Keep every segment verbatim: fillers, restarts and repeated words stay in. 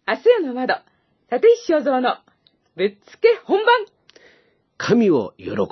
明日への窓、立石正蔵のぶっつけ本番。 神を喜ぶ。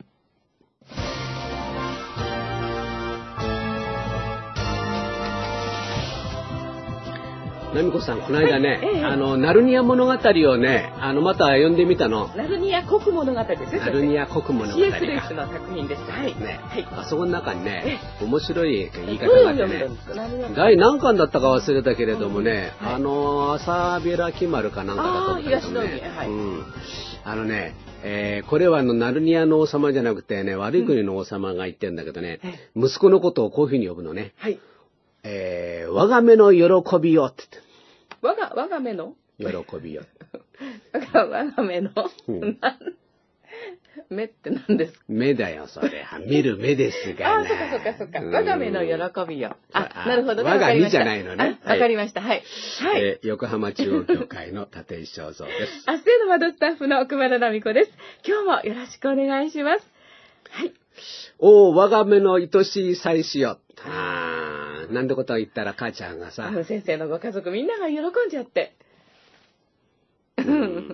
ナミコさん、この間ね、はいええ、あの、ナルニア物語をね、あの、また読んでみたの。 ナルニア国物語ですね。 ナルニア国物語。シーエスレイスの作品です。はい。 ね。 はい、 あそこの中にね、面白い言い方があってね、第何巻だったか忘れたけれどもね、はい、あの、朝開き丸かなんかだと思ったけどね。はい、うん。あのね、えー、これはあの、ナルニアの王様じゃなくてね、悪い国の王様が言ってんだけどね、うん、息子のことをこういうふうに呼ぶのね。はい。えー、我が目の喜びよって言って。 我が、我が目の喜びよ。 我が目の、うん、目って何ですか？ 目だよ、それ。見る目ですがな。あ、そっかそっかそっか。我が目の喜びよ。あ、なるほどね。 我が身じゃないのね。 わかりました。はい。 はい。えー、横浜中央教会の立石正蔵です。 明日への窓スタッフの奥村奈美子です。今日もよろしくお願いします。はい。 おー、我が目の愛しい妻子よ。あー、なんてことを言ったら母ちゃんがさ。 先生のご家族みんなが喜んじゃって。 うん、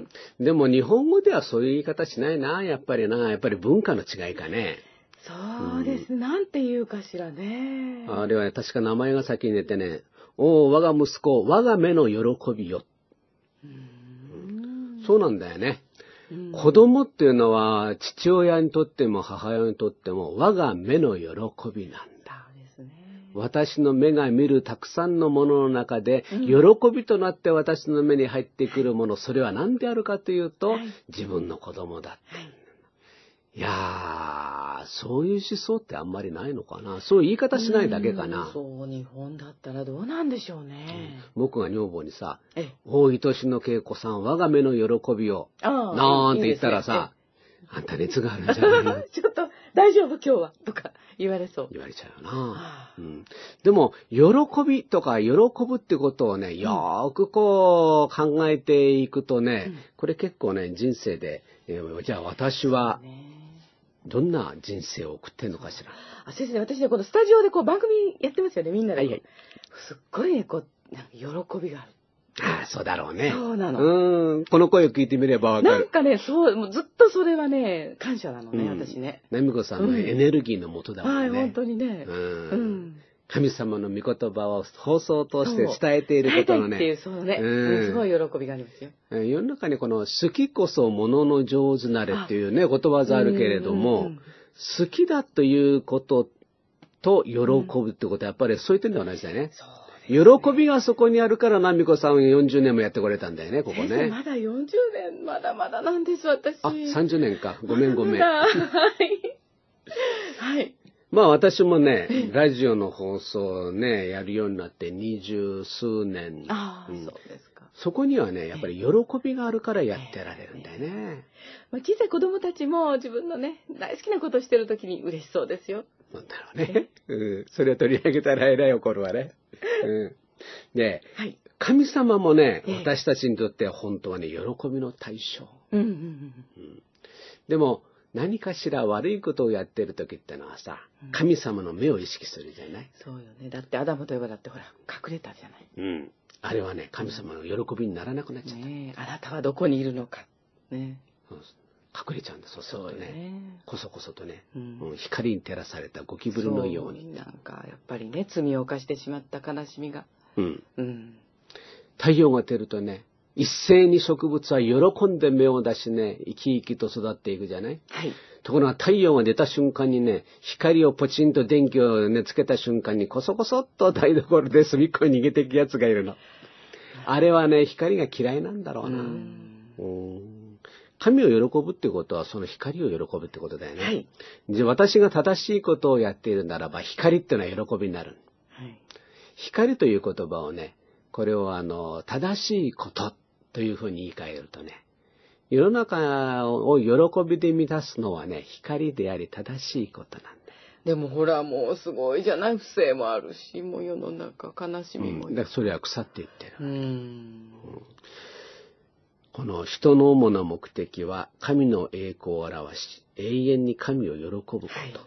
でも日本語ではそういう言い方しないな、やっぱりな、やっぱり文化の違いかね。 そうです、うん、なんて言うかしらね。 あれは、ね、確か名前が先に出てね、おー、我が息子、我が目の喜びよ。うん、そうなんだよね。うん、子供っていうのは父親にとっても母親にとっても我が目の喜びなんだ。私の目が見るたくさんのものの中で、うん、喜びとなって私の目に入ってくるもの、それは何であるかというと、はい、自分の子供だって、はい。いやー、そういう思想ってあんまりないのかな。そういう言い方しないだけかな。 うそう、日本だったらどうなんでしょうね。 うん、僕が女房にさ、お愛しの恵子さん、我が目の喜びを、なんて言ったらさ、いいね、あんた熱があるんじゃないのちょっと大丈夫今日はとか言われそう。 言われちゃうよな。うん、でも、喜びとか喜ぶってことをね、よーくこう考えていくとね、うん、これ結構ね、人生で、えー、じゃあ私は、どんな人生を送ってんのかしら。 あ、先生、私ね、このスタジオでこう番組やってますよね、みんなで。はいはい、すっごいね、こう、なんか喜びがある。 ああ、そうだろうね。 そうなの。 うん。この声を聞いてみればわかる。 なんかね、そう、もうずっとそれはね、感謝なのね、うん、私ね。 なみこさんのエネルギーのもとだもんね。 はい、本当にね。 うん。うん、神様の御言葉を放送を通して伝えていることのね。 伝えたいっていう、そうね、うん。すごい喜びがありますよ。 世の中にこの好きこそものの上手なれっていうね、ことわざあるけれども、うんうんうん、好きだということと喜ぶってことはやっぱりそういう点ではないですよね。そう喜びがそこにあるから、なみこさんよんじゅうねんもやってこれたんだよね、ここね。 まだよんじゅうねん、まだまだなんです、私。 あ、さんじゅうねんか。ごめんごめん。 はい。はい。 まあ私もね、ラジオの放送をね、やるようになって二十数年。 ああ、うん、そうですか。 そこにはね、やっぱり喜びがあるからやってられるんだよね。 まあ、小さい子供たちも自分のね、大好きなことをしてるときに嬉しそうですよ。 なんだろうね。うん。それを取り上げたらえらい怒るわね。うん。で、はい、神様もね、私たちにとって本当はね、喜びの対象。うんうんうんうん、でも、何かしら悪いことをやってる時ってのはさ、神様の目を意識するじゃない？ そうよね。だってアダムとエバだってほら、隠れたじゃない。 うん。あれはね、神様の喜びにならなくなっちゃった。 ねえ、あなたはどこにいるのか。ね。 隠れちゃうんだ、そうするとね。ね、こそこそとね、うん、光に照らされたゴキブリのように。 なんか、やっぱりね、罪を犯してしまった悲しみが。 うん。うん、太陽が出るとね、一斉に植物は喜んで芽を出しね、生き生きと育っていくじゃない？はい。ところが太陽が出た瞬間にね、光をポチンと電気をね、つけた瞬間にこそこそっと台所で隅っこに逃げていくやつがいるの。あれはね、光が嫌いなんだろうな。うん。神を喜ぶってことはその光を喜ぶってことだよね。はい。で、私が正しいことをやっているならば、光っていうのは喜びになる。はい。光という言葉をね、これをあの、正しいことというふうに言い換えるとね、世の中を喜びで満たすのはね、光であり正しいことなんだ。 でもほら、もうすごいじゃない、不正もあるし、もう世の中悲しみも、 うん、だからそれは腐っていってる。うん、うん、この人の主な目的は神の栄光を表し、永遠に神を喜ぶこと。はい、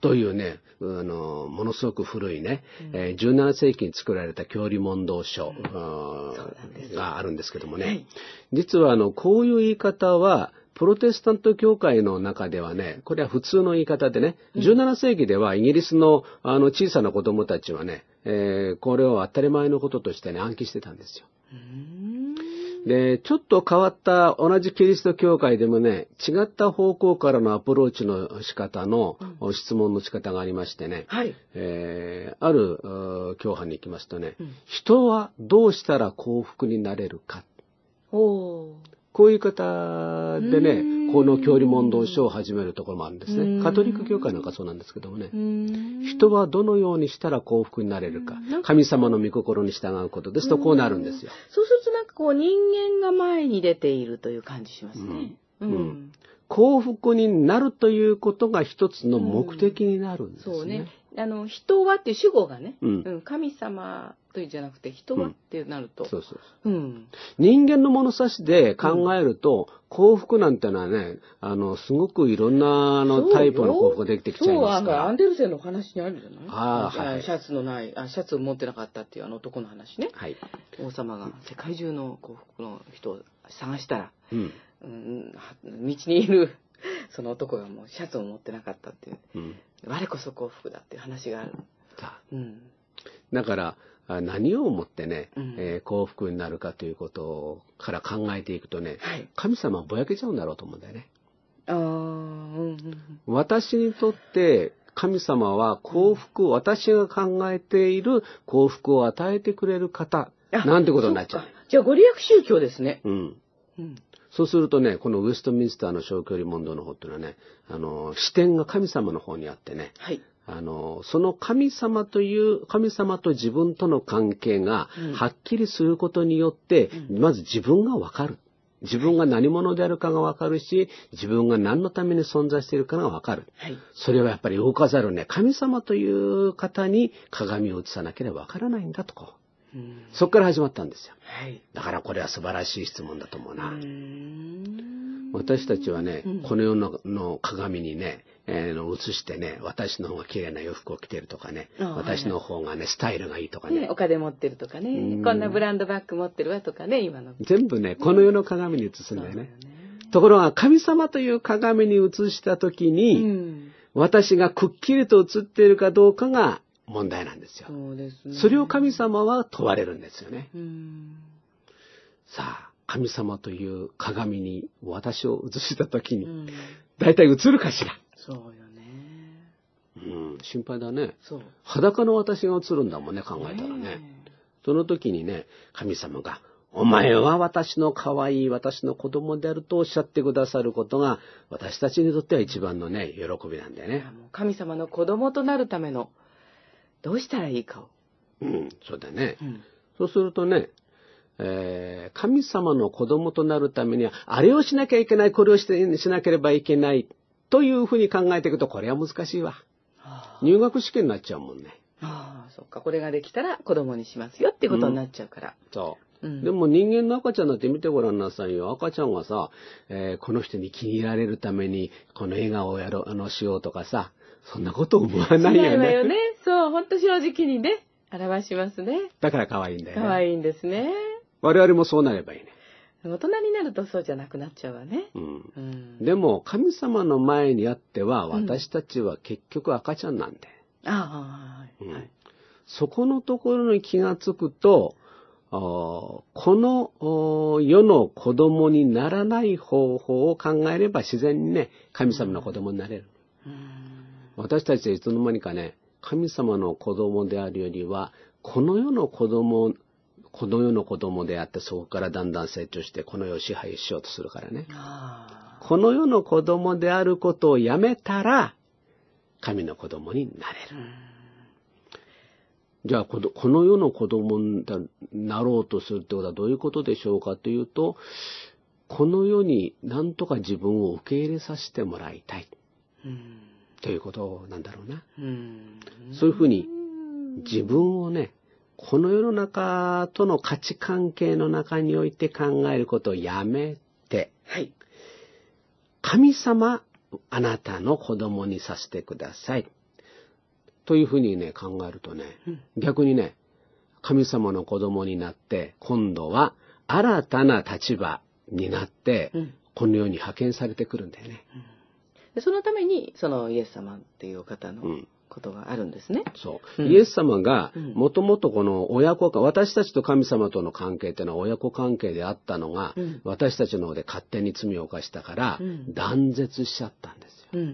というね、あの、ものすごく古いね、うんえー、じゅうななせいきに作られた教理問答書、うん、があるんですけどもね、はい、実はあの、こういう言い方は、プロテスタント教会の中ではね、これは普通の言い方でね、じゅうななせいきではイギリスのあの小さな子供たちはね、えー、これを当たり前のこととしてね、暗記してたんですよ。で、ちょっと変わった同じキリスト教会でもね、違った方向からのアプローチの仕方の、うん、質問の仕方がありましてね、はいえー、ある教派に行きますとね、うん、人はどうしたら幸福になれるか。おこういう方でね、この教理問答書を始めるところもあるんですね。カトリック教会なんかそうなんですけどもね。人はどのようにしたら幸福になれるか。神様の御心に従うことですとこうなるんですよ。 そうするとなんかこう人間が前に出ているという感じしますね。うんうん、 幸福になるということが一つの目的になるんですね。 そうね。あの人はっていう主語がね、うん、神様というじゃなくて人はってなると、うん、そうそうそう、うん、 人間の物差しで考えると、うん、幸福なんてのはね、あのすごくいろんなあのタイプの幸福ができてきちゃいますから。 そう、アンデルセンの話にあるじゃない？ ああ、はい、 シャツのないあシャツを持ってなかったっていうあの男の話ね。はい、王様が世界中の幸福の人を探したら、うんうん、道にいるその男がもうシャツを持ってなかったっていう、うん、我こそ幸福だっていう話がある。 うん、だから何をもってね、うんえー、幸福になるかということから考えていくとね、はい、神様はぼやけちゃうんだろうと思うんだよね。あ、うんうん、私にとって神様は幸福、うん、私が考えている幸福を与えてくれる方なんてことになっちゃう。 じゃあご利益宗教ですね。 うんうんそうするとね、このウェストミンスターの小距離問答の方っていうのはね、あの、視点が神様の方にあってね、はい、あの、その神様という、神様と自分との関係がはっきりすることによって、うん、まず自分がわかる。自分が何者であるかがわかるし、自分が何のために存在しているかがわかる。はい、それはやっぱり動かざるね、神様という方に鏡を映さなければわからないんだとこう。うん、そこから始まったんですよ、はい、だからこれは素晴らしい質問だと思うな。うーん私たちはね、うん、この世 の, の鏡にね、えー、の映してね私の方が綺麗な洋服を着てるとかね私の方がねスタイルがいいとか ね, ねお金持ってるとかねこんなブランドバッグ持ってるわとかね今の全部ねこの世の鏡に映すんだよ ね, ねところが神様という鏡に映した時に、うん、私がくっきりと映っているかどうかが問題なんですよ。そうですね。それを神様は問われるんですよね。うんさあ、神様という鏡に私を映したときに、うん、大体映るかしら。 そうよね。 うん、心配だね。そう。裸の私が映るんだもんね、考えたらね。その時にね、神様が、お前は私の可愛い私の子供であるとおっしゃってくださることが、私たちにとっては一番のね、喜びなんだよね。 神様の子供となるための、どうしたらいいかを。 うん、そうだね。うん、そうするとね、えー、神様の子供となるためには、あれをしなきゃいけない、これをしてしなければいけない、というふうに考えていくと、これは難しいわ。はあ、入学試験になっちゃうもんね。 ああ、そっか。これができたら子供にしますよってことになっちゃうから。うん、 そう。うん、でも人間の赤ちゃんだって見てごらんなさいよ。赤ちゃんはさ、えー、この人に気に入られるために、この笑顔をやろう、あの、しようとかさ、そんなこと思わないよね。 ないわよね。そう、ほんと正直にね、表しますね。 だから可愛いんだよね。 可愛いんですね。 我々もそうなればいいね。 大人になるとそうじゃなくなっちゃうわね。うんうん、でも、神様の前にあっては、私たちは結局赤ちゃんなんで。うん、ああ、はい、はい。そこのところに気がつくと、この世の子供にならない方法を考えれば自然にね、神様の子供になれる。うん私たちはいつの間にかね、神様の子供であるよりは、この世の子供、この世の子供であって、そこからだんだん成長して、この世を支配しようとするからね。この世の子供であることをやめたら、神の子供になれる。じゃあ、この世の子供になろうとするってことはどういうことでしょうかというと、この世に何とか自分を受け入れさせてもらいたい。うんということなんだろうな。うんそういうふうに自分をね、この世の中との価値関係の中において考えることをやめて、はい、神様、あなたの子供にさせてください。 というふうにね、考えるとね、うん、逆にね、神様の子供になって、今度は新たな立場になって、うん、この世に派遣されてくるんだよね。 うん、でそのために、そのイエス様っていう方の、うんことがあるんですね。 そう。うん、イエス様が、もともとこの親子、私たちと神様との関係っていうのは親子関係であったのが、うん、私たちの方で勝手に罪を犯したから、うん、断絶しちゃったんですよ。うんうんうん、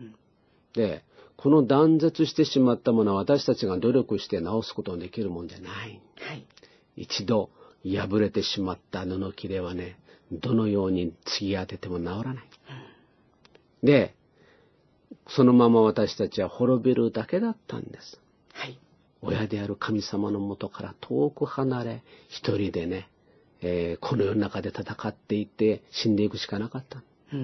で、この断絶してしまったものは私たちが努力して直すことのできるもんじゃない。はい、一度破れてしまった布切れはね、どのように継ぎ当てても治らない。うん、で、そのまま私たちは滅びるだけだったんです。はい、親である神様のもとから遠く離れ、一人でね、えー、この世の中で戦っていって死んでいくしかなかった。うん、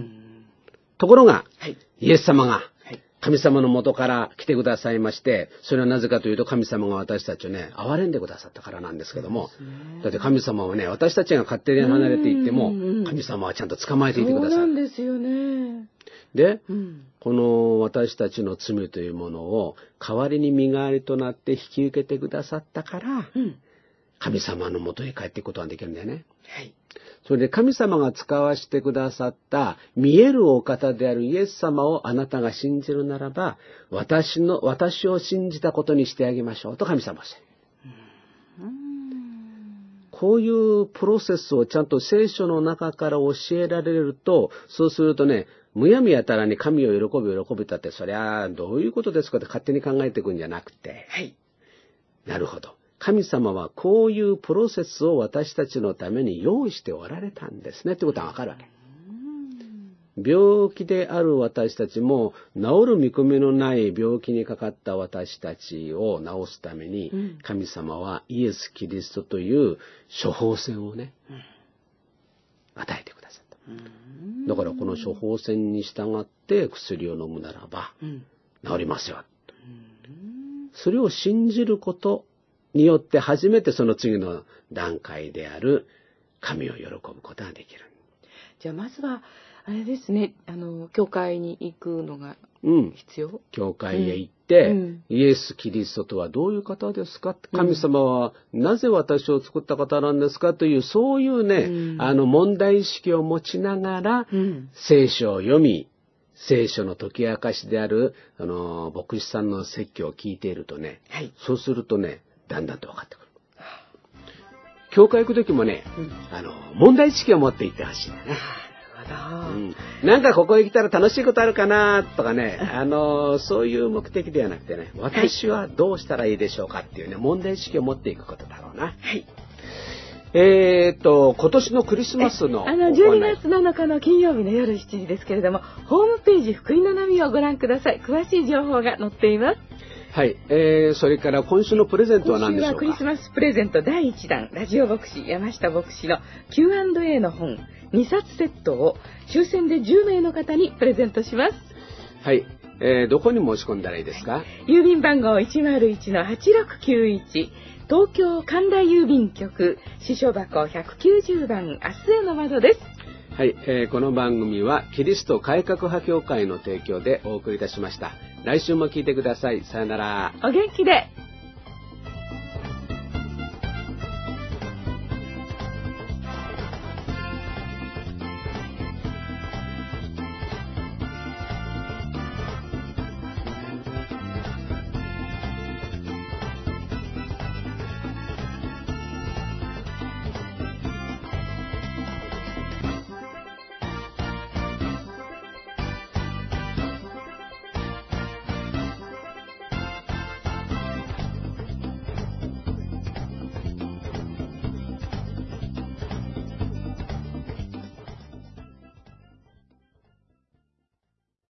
ところが、はい、イエス様が神様のもとから来てくださいまして、それはなぜかというと神様が私たちをね、憐れんでくださったからなんですけども、だって神様はね、私たちが勝手に離れていっても、神様はちゃんと捕まえていてくださる。 そうなんですよね。 で、うん、この私たちの罪というものを代わりに身代わりとなって引き受けてくださったから、うん、神様のもとに帰っていくことができるんだよね。はい、それで神様が使わせてくださった見えるお方であるイエス様をあなたが信じるならば、私の、私を信じたことにしてあげましょうと神様はしてる。うん、こういうプロセスをちゃんと聖書の中から教えられると、そうするとね、むやみやたらに神を喜び喜びたって、そりゃどういうことですかって勝手に考えていくんじゃなくて、はい、なるほど。神様はこういうプロセスを私たちのために用意しておられたんですねってことがわかるわけ。病気である私たちも、治る見込みのない病気にかかった私たちを治すために、うん、神様はイエス・キリストという処方箋をね、うん、与えてくださった。だからこの処方箋に従って薬を飲むならば、うん、治りますよ。それを信じることによって初めてその次の段階である神を喜ぶことができる。 じゃあまずはあれですね、あの教会に行くのが必要、うん、 教会へ行って、うん、イエス・キリストとはどういう方ですか、神様はなぜ私を作った方なんですかという、そういうね、うん、あの問題意識を持ちながら、うん、聖書を読み、聖書の解き明かしであるあの牧師さんの説教を聞いているとね、はい、そうするとね、だんだんと分かってくる。教会行くときもね、うん、あの問題意識を持っていってほしいんだね。うん、なんかここへ来たら楽しいことあるかなとかね、あのそういう目的ではなくてね、私はどうしたらいいでしょうかっていうね、問題意識を持っていくことだろうな。はい。えーと、今年のクリスマスのあのじゅうにがつなのかの金曜日の夜しちじですけれども、ホームページ福音の波をご覧ください。詳しい情報が載っています。 はい、えー、それから今週のプレゼントは何でしょうか。 今週はクリスマスプレゼントだいいちだん、ラジオ牧師山下牧師の キューアンドエー の本にさつセットを抽選でじゅうめいの方にプレゼントします。 はい、えー、どこに申し込んだらいいですか。 郵便番号 いちまるいちのはちろくきゅういち、東京神田郵便局支所箱ひゃくきゅうじゅうばん、明日への窓です。 はい、えー、この番組はキリスト改革派協会の提供でお送りいたしました。来週も聞いてください。さよなら。 お元気で。